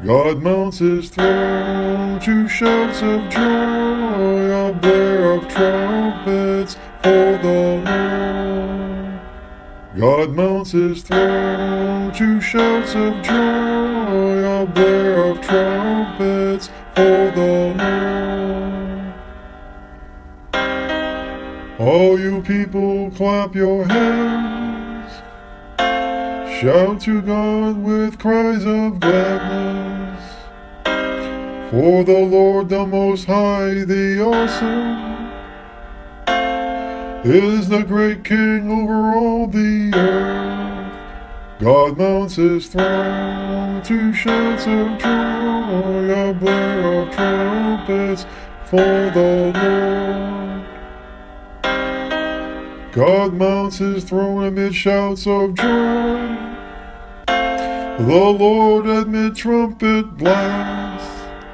God mounts his throne to shouts of joy, a blare of trumpets for the Lord. God mounts his throne to shouts of joy, a blare of trumpets for the Lord. All you people, clap your hands, shout to God with cries of gladness. For the Lord the Most High, the Awesome, is the great King over all the earth. God mounts his throne to shouts of joy, a blare of trumpets for the Lord. God mounts his throne amid shouts of joy, the Lord amid trumpet blasts.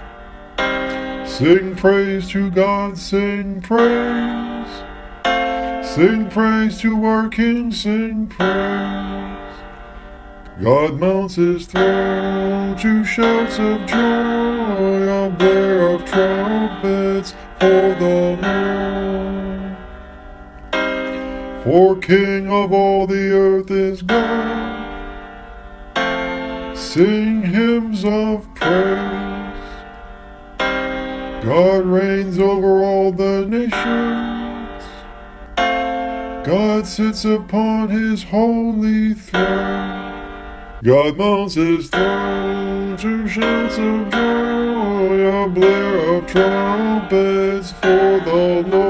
Sing praise to God, sing praise. Sing praise to our King, sing praise. God mounts his throne to shouts of joy, a blare of trumpets for the Lord. For King of all the earth is God. Sing hymns of praise. God reigns over all the nations. God sits upon his holy throne. God mounts his throne to shouts of joy, a blare of trumpets for the Lord.